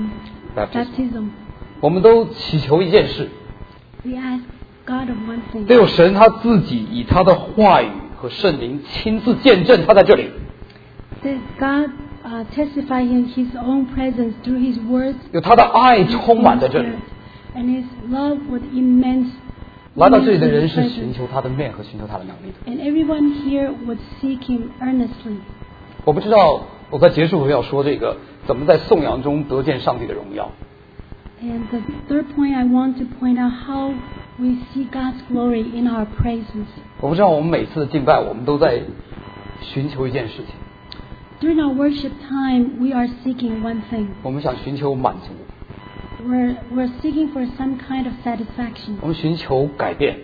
baptism. 我们都祈求一件事， We ask God of one thing. 只有神他自己以他的话语和圣灵亲自见证他在这里， That God testify in His own presence through His words, 有他的爱充满在这里。 and His love with immense. 来到这里的人是寻求他的面和寻求他的能力的。 And everyone here would seek Him earnestly. 我不知道我在结束时要说这个怎么在颂扬中得见上帝的荣耀。 And the third point I want to point out how we see God's glory in our praises. 我不知道我们每次的敬拜，我们都在寻求一件事情。 During our worship time, we are seeking one thing. 我们想寻求满足， We're seeking for some kind of satisfaction 我们寻求改变，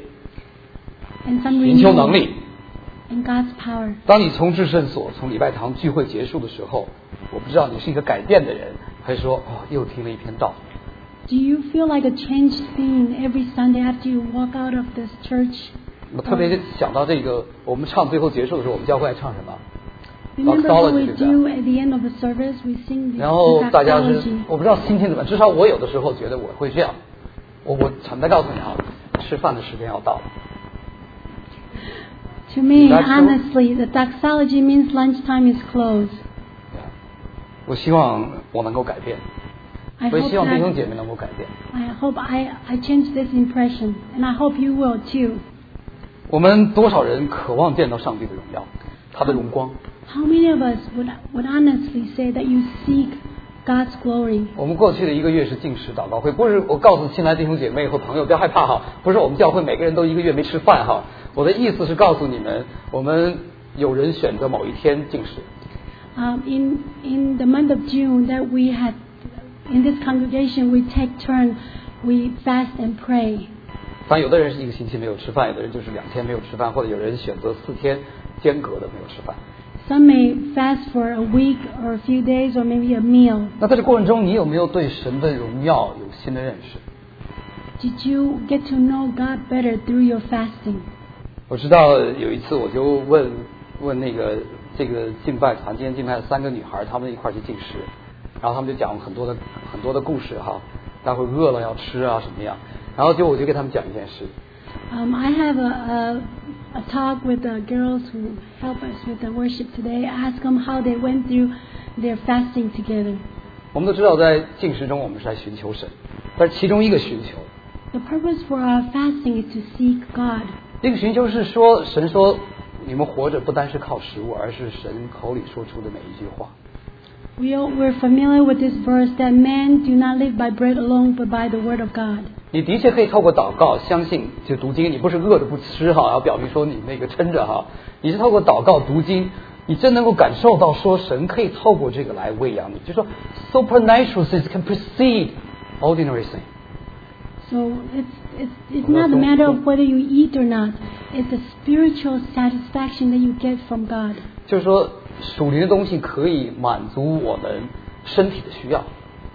and some 寻求能 renewal 力。 in God's power. 当你从至圣所、从礼拜堂聚会结束的时候，我不知道你是一个改变的人，还是说又听了一篇道。 Do you feel like a changed scene every Sunday after you walk out of this church? 我特别想到这个，我们唱最后结束的时候，我们教会爱唱什么？ Remember what we do at the end of the service? We sing the 然后大家是 doxology. 我不知道心情怎么，至少我有的时候觉得我会这样。我坦白告诉你啊，吃饭的时间要到了。 To me, That's true. honestly, the doxology means lunchtime is closed. 我希望我能够改变， I 我也 hope 希望弟兄 that 姐妹能够改变。 I hope I change this impression, and I hope you will too. 我们多少人渴望见到上帝的荣耀，他的荣光？ How many of us would honestly say that you seek God's glory? 我们过去的1个月是禁食祷告会，不是我告诉新来弟兄姐妹和朋友不要害怕哈，不是我们教会每个人都1个月没吃饭哈。我的意思是告诉你们，我们有人选择某一天禁食。 in the month of June that we had in this congregation, we take turn, we fast and pray. 当然有的人是1个星期没有吃饭，有的人就是2天没有吃饭，或者有人选择4天间隔的没有吃饭。 Some may fast for a week or a few days or maybe a meal. 那在这过程中，你有没有对神的荣耀有新的认识？ Did you get to know God better through your fasting? 我知道有一次我就问这个敬拜团，今天敬拜的3个女孩，她们一块去进食，然后她们就讲很多的故事哈，待会饿了要吃啊什么样，然后我就给她们讲一件事。 I have a talk with the girls who help us with the worship today. I ask them how they went through their fasting together. 我们都知道，在进食中我们是来寻求神，但是其中一个寻求。 The purpose for our fasting is to seek God. 这个寻求是说，神说你们活着不单是靠食物，而是神口里说出的每一句话。 We're familiar with this verse that men do not live by bread alone, but by the word of God. 你的确可以透过祷告，相信就读经，你不是饿着不吃哈，要表明说你那个撑着哈，你是透过祷告读经，你真能够感受到说神可以透过这个来喂养你，就说 supernatural things can precede ordinary things. So it's not a matter of whether you eat or not. It's the spiritual satisfaction that you get from God. 就是说属灵的东西可以满足我们身体的需要。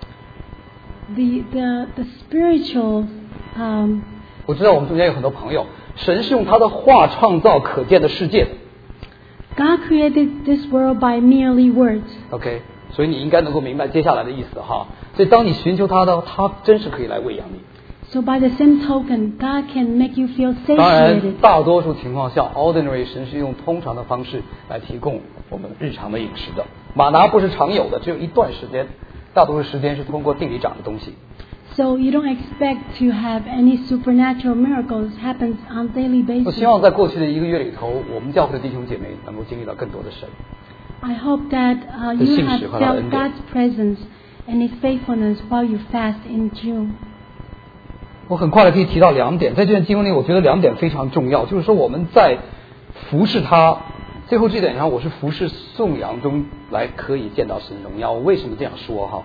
The spiritual 我知道我们中间有很多朋友，神是用他的话创造可见的世界的。 God created this world by merely words. OK， 所以你应该能够明白接下来的意思哈。所以当你寻求他的，他真是可以来喂养你。 So by the same token, God can make you feel 当然 satiated. 大多数情况下 ordinary 神是用通常的方式来提供我们日常的饮食的。马拿不是常有的，只有一段时间，大多数时间是通过地里长的东西。 So you don't expect to have any supernatural miracles happen on daily 我 basis. 希望在过去的1个月里头，我们教会的弟兄姐妹能够经历到更多的神。 I hope that you have felt God's presence and His faithfulness while you fast in June. 我很快的可以提到2点，在这段经文里，我觉得2点非常重要，就是说我们在服侍他，最后这点上，我是服侍颂扬中来可以见到神的荣耀。我为什么这样说哈？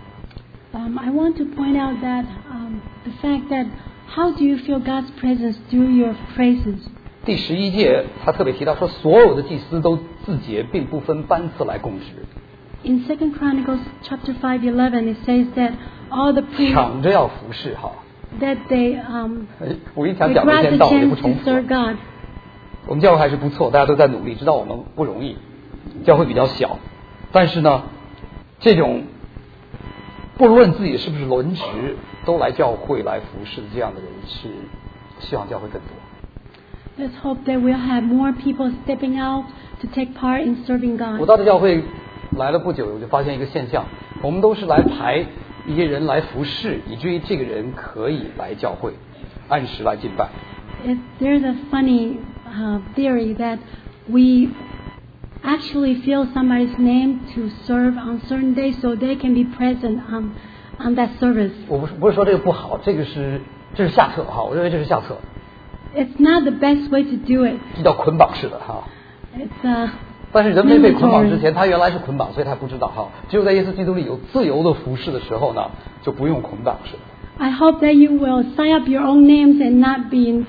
I want to point out that the fact that how do you feel God's presence through your praises? 第11节他特别提到说，所有的祭司都自洁，并不分班次来供职。 In 2 Chronicles chapter 5:11, it says that all the priests 抢着要服侍哈。 that they 我一讲 grab 这些 the 道理 chance 不 to 重复。 serve God. 我们教会还是不错，大家都在努力，知道我们不容易，教会比较小，但是呢，这种不论自己是不是轮值，都来教会来服侍这样的人，是希望教会更多。 Let's hope that we'll have more people stepping out to take part in serving 我 God. 到这教会来了不久，我就发现一个现象，我们都是来排一些人来服侍，以至于这个人可以来教会，按时来敬拜。 There's a funny theory that we actually fill somebody's name to serve on certain days so they can be present on that service. 我不是说这个不好，这是下策哈，我认为这是下策。 It's not the best way to do it. 这叫捆绑式的哈。 It's 但是人没被捆绑之前，他原来是捆绑，所以他不知道哈。只有在耶稣基督里有自由的服侍的时候呢，就不用捆绑式的。 I hope that you will sign up your own names and not be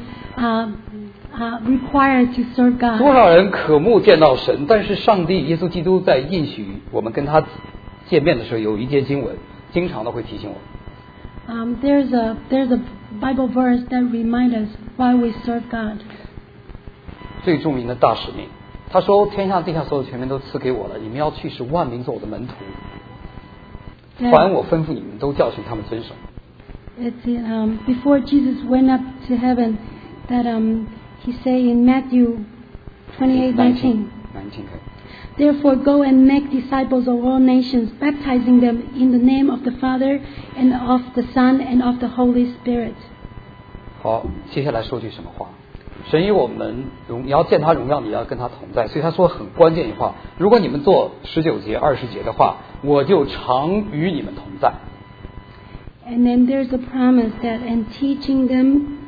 required to serve 多 God. 少人渴慕见到神，但是上帝耶稣基督在应许我们跟他见面的时候，有一节经文经常的会提醒我们。 There's a Bible verse that reminds us why we serve God. 最著名的大使命，他说：“天下地下所有权柄都赐给我了，你们要去使万民做我的门徒，凡我吩咐你们，都教训他们遵守。” It's before Jesus went up to heaven that he said in Matthew 28:19. Therefore, go and make disciples of all nations, baptizing them in the name of the Father and of the Son and of the Holy Spirit. 好，接下来说句什么话？神与我们你要见他荣耀，你要跟他同在。所以他说很关键一句话：如果你们做19节、20节的话，我就常与你们同在。 And then there's a promise that in teaching them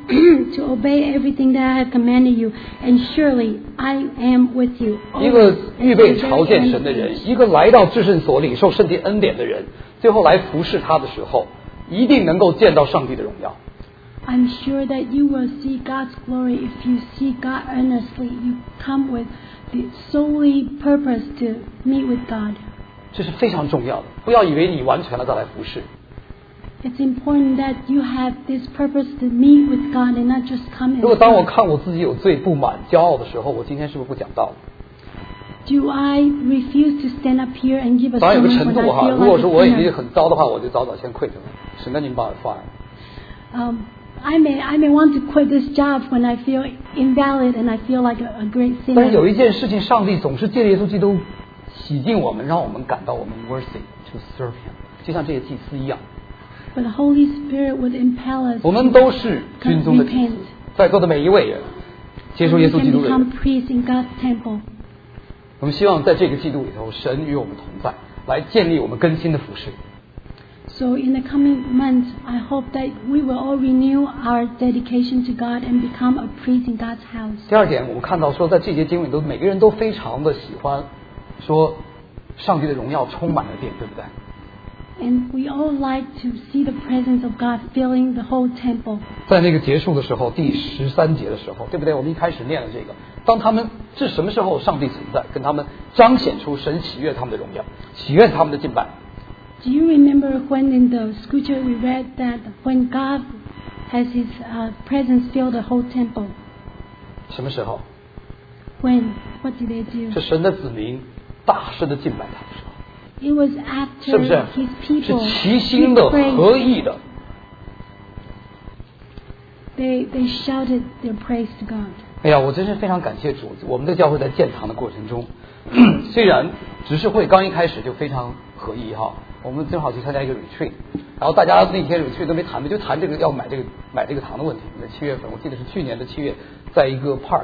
to obey everything that I have commanded you, and surely I am with you. 一个预备朝见神的人，一个来到至圣所领受圣殿恩典的人，最后来服侍他的时候，一定能够见到上帝的荣耀。 I'm sure that you will see God's glory if you seek God earnestly. You come with the solely purpose to meet with God. 这是非常重要的，不要以为你完全了再来服侍。 It's important that you have this purpose to meet with God and not just come and 如果当我看我自己有罪、不满、骄傲的时候，我今天是不是不讲道？ Do I refuse to stand up here and give a 当然有个 sermon 程 when 度 I 哈， feel 如果 like 说 a 我已经 sinner? 很糟的话，我就早先 quit 了。神跟您把我 fire。 I may want to quit this job when I feel invalid and I feel like a great 但是有 sinner. 一件事情，上帝总是借着耶稣基督洗净我们，让我们感到我们 worthy to serve Him， 就像这些祭司一样。 But the Holy Spirit would impel us 我们都是军中的祭 repent. 司，在座的每一位人，接受 We 耶稣基 can 督的 become 人， priests in God's temple. 我们希望在这个季度里头，神与我们同在，来建立我们更新的服饰。 So in the coming months, I hope that we will all renew our dedication to God and become a priest in God's house. 第二点，我们看到说，在这节经文里头，每个人都非常的喜欢说，上帝的荣耀充满了殿，对不对？ And we all like to see the presence of God filling the whole temple. 在那个结束的时候，第13节的时候，对不对？我们一开始念了这个，当他们是什么时候上帝存在，跟他们彰显出神喜悦他们的荣耀，喜悦他们的敬拜。 Do you remember when in the scripture we read that when God has His presence fill the whole temple? 什么时候？ When? What did they do? 是神的子民大声的敬拜他的时候， It was 是不 after 是？ His 是 people 齐心的、 praised. 合意的。 They shouted their praise to God. 哎呀，我真是非常感谢主！我们的教会在建堂的过程中，虽然执事会刚一开始就非常合意哈，我们正好去参加一个 retreat，然后大家那天 retreat 都没谈的，就谈这个要买这个堂的问题。在7月份，我记得是去年的7月，在一个 park。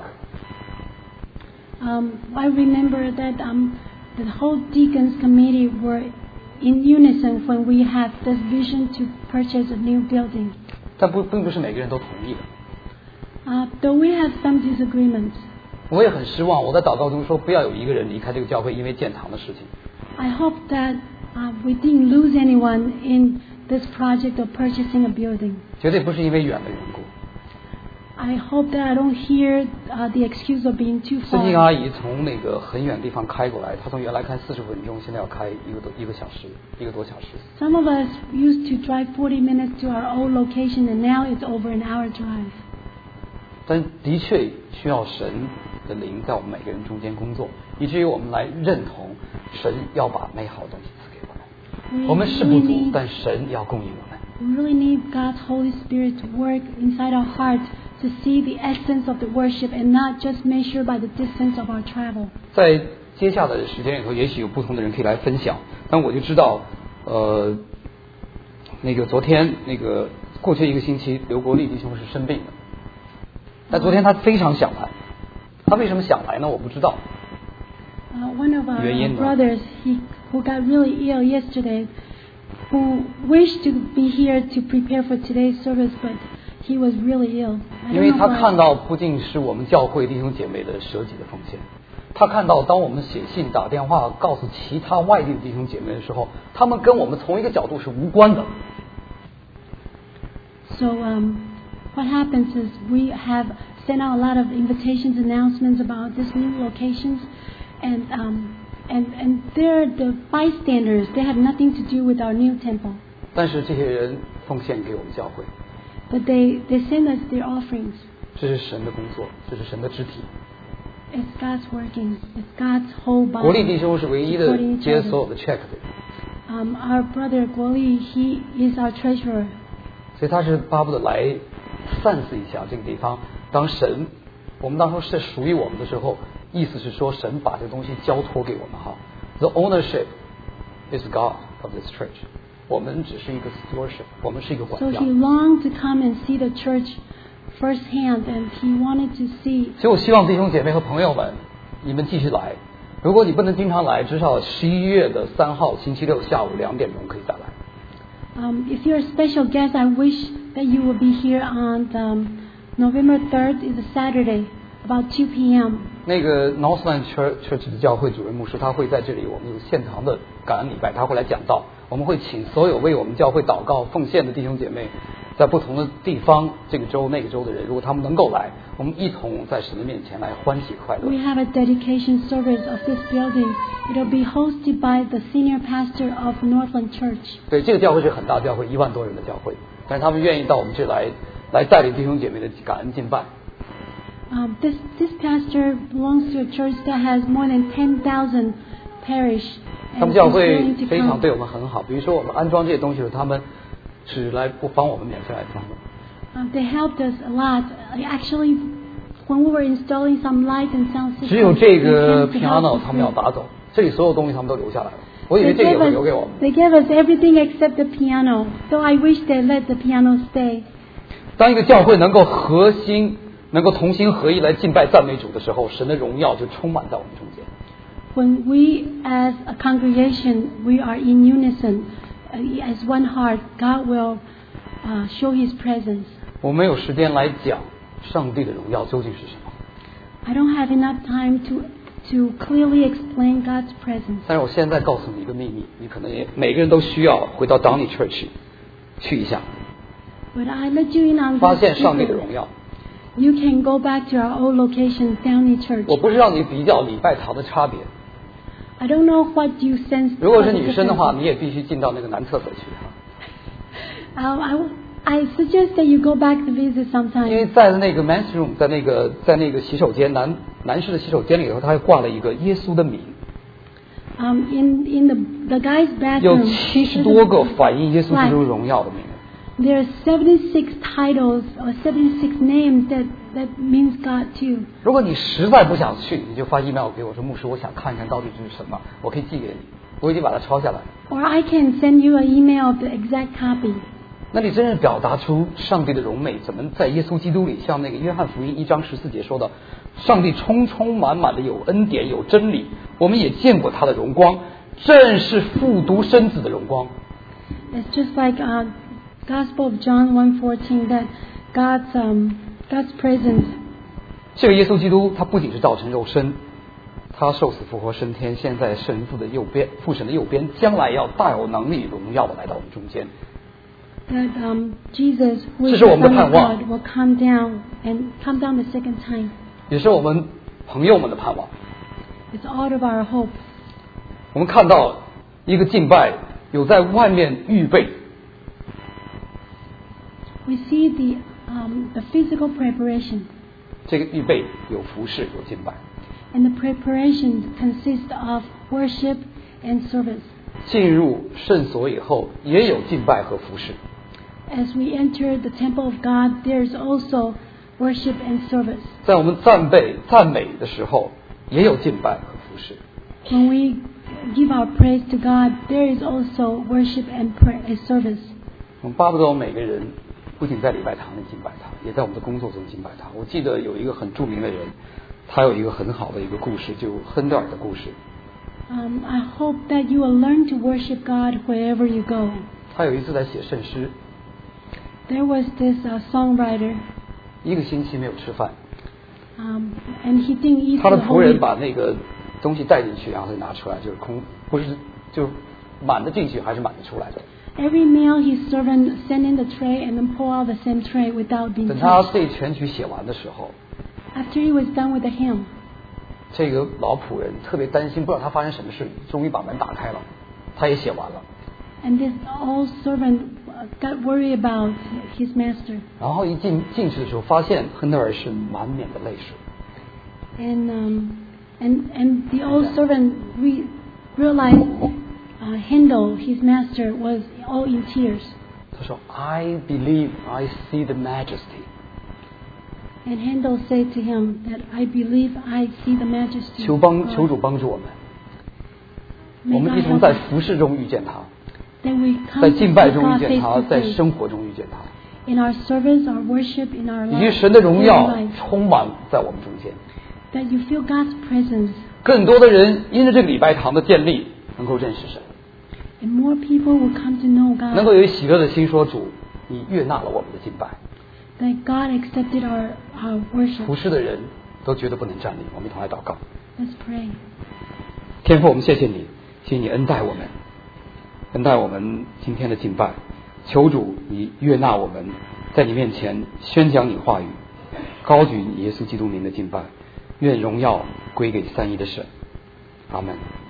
I remember that the whole deacons committee were in unison when we had this vision to purchase a new building. 但并不是每个人都同意的。 Though we have some disagreements, 我也很失望，我在祷告中说，不要有一个人离开这个教会，因为建堂的事情。 I hope that we didn't lose anyone in this project of purchasing a building. 绝对不是因为远的缘故。 I hope that I don't hear the excuse of being too 孙静 far. 阿姨从那个很远地方开过来，她从原来开40分钟，现在要开一个小时，1个多小时。 Some of us used to drive 40 minutes to our old location, and now it's over an hour drive. 但的确需要神的灵在我们每个人中间工作，以至于我们来认同神要把美好的东西赐给我们。我们是不足，但神要供应我们。 We really need God's Holy Spirit to work inside our hearts to see the essence of the worship and not just measure by the distance of our travel. 在接下来的时间里头，也许有不同的人可以来分享，但我就知道，那个昨天那个过去1个星期，刘国立弟兄是生病的，但昨天他非常想来，他为什么想来呢？我不知道。 One of our 原因呢？ brothers, who got really ill yesterday, who wished to be here to prepare for today's service, but he was really ill. I 因为 don't 他 know 看 why. 到不仅是我们教会弟兄姐妹的舍己的奉献，他看到当我们写信打电话告诉其他外地的弟兄姐妹的时候，他们跟我们从一个角度是无关的。 So what happens is we have sent out a lot of invitations, announcements about these new locations, and they're the bystanders. They have nothing to do with our new temple. 但是这些人奉献给我们教会， But they send us their offerings. 这是神的工作，这是神的肢体。 It's God's working. It's God's whole 国立 body. 弟兄是唯一的 supporting each 接 other. 所有的 check 的人， Our brother Guo Li, he is our treasurer. 所以他是巴不得来散示一下这个地方。当神，我们当初是属于我们的时候，意思是说神把这个东西交托给我们哈。The ownership is God of this church。我们只是一个 stewardship， 我们是一个管 So 家。 he longed to come and see the church firsthand, and he wanted to see. 所以我希望弟兄姐妹和朋友们，你们继续来。如果你不能经常来，至少11月3号星期六下午2点钟可以再来。 If you're a special guest, I wish that you will be here on November 3rd is a Saturday, about 2 p.m. 那个 Northland Church 的教会主任牧师，他会在这里，我们有现场的感恩礼拜，他会来讲道。我们会请所有为我们教会祷告奉献的弟兄姐妹，在不同的地方，这个州那个州的人，如果他们能够来，我们一同在神的面前来欢喜快乐。 We have a dedication service of this building. It will be hosted by the senior pastor of Northland Church. 对，这个教会是很大教会，1万多人的教会，但是他们愿意到我们这来带领弟兄姐妹的感恩敬拜。 This pastor belongs to a church that has more than 10,000 parish. 他们教会非常对我们很好，比如说我们安装这些东西的时候，他们只来不帮我们免费来装的。 They helped us a lot. Actually, when we were installing some light and sound system, 只有这个 piano 他们要打走，这里所有东西他们都留下来了。我以为这个也会留给我们。 They gave us everything except the piano. So I wish they let the piano stay. 当一个教会能够能够同心合一来敬拜赞美主的时候，神的荣耀就充满在我们中间。 When we as a congregation, we are in unison, as one heart, God will show His presence. 我没有时间来讲上帝的荣耀究竟是什么。 I don't have enough time to clearly explain God's presence. 但是我现在告诉你一个秘密，你可能也每个人都需要回到Downey Church 去一下， But I let you in on 发 this 现上帝的 secret. 荣耀。 You can go back to our old location, Downey Church. 我不是让你比较礼拜堂的差别， I don't know what you sense. 如果是女生的话，你也必须进到那个男厕所去。 I suggest that you go back to visit 因为 sometime. 在那个 men's room， 在那个洗手间男士的洗手间里头，他还挂了一个耶稣的名， In the guys' 有 bathroom, 70多个反映耶稣基督荣耀的名。 there are 76 titles or 76 names that means God too. 如果你实在不想去，你就发 email 给我说，牧师，我想看一看到底这是什么，我可以寄给你，我已经把它抄下来。 Or I can send you an email of the exact copy. 那你真正表达出上帝的荣美，怎么在耶稣基督里，像那个约翰福音1章14节说的，上帝充充满满的有恩典有真理，我们也见过他的荣光，正是父独生子的荣光。 It's just like Gospel of John 1:14 that God's presence. 这个耶稣基督他不仅是道成肉身，他受死复活升天，现在神父的右边，父神的右边，将来要大有能力荣耀的来到我们中间。 That Jesus, who 这 is 是 the 我们的 Son 盼 of 望。 God, will come down the second time. 也是我们朋友们的盼望。 It's all of our hope. 我们看到一个敬拜有在外面预备， We see the physical preparation, 这个预备有服侍有敬拜。 and the preparation consists of worship and service. 进入圣所以后，也有敬拜和服侍。 As we enter the temple of God, there is also worship and service. 在我们赞美的时候，也有敬拜和服侍。 When we give our praise to God, there is also worship and service. 我们巴不得我们每个人不仅在礼拜堂里敬拜他，也在我们的工作中敬拜他。我记得有一个很著名的人，他有一个很好的一个故事，就亨德尔的故事。 I hope that you will learn to worship God wherever you go. 他有一次在写圣诗， There was this songwriter, 1个星期没有吃饭， and he didn't eat 他的 the 仆 whole 人 week. 把那个东西带进去，然后再拿出来，就是空，不是就满的进去，还是满的出来的。 Every meal his servant sent in the tray and then pour out the same tray without being 等他 touched. 这全曲写完的时候， After he was done with the hymn, 这个老仆人特别担心，不知道他发生什么事，终于把门打开了，他也写完了。 and this old servant got worried about his master. 然后一进去的时候，发现亨德尔是满脸的泪水。 And the old servant realized Handel, his master, was all in tears. 他说 ：“I believe I see the majesty。” And Handel said to him that I believe I see the majesty. 求 of God. 主帮助我们， May 我们 God 一同 help 在 us 服侍中遇见他， that we 在 come 敬拜 to 中遇 God 见 face 他， to 在 face. 生活中遇见他， In our service, our worship, in our 以及 life, 神的荣 daily 耀 life, 充满在我们中间。 that you feel God's presence, 更多的人因着这个礼拜堂的建立，能够认识神， and more people will come to know 能 God. 够有喜乐的心说：“主，你悦纳了我们的敬拜。” that God accepted our worship. 服侍的人都觉得不能站立。我们一同来祷告。 Let's pray. 天父，我们谢谢你，请你恩待我们，恩待我们今天的敬拜。求主你悦纳我们在你面前宣讲你话语，高举耶稣基督名的敬拜。愿荣耀归给三一的神。阿门。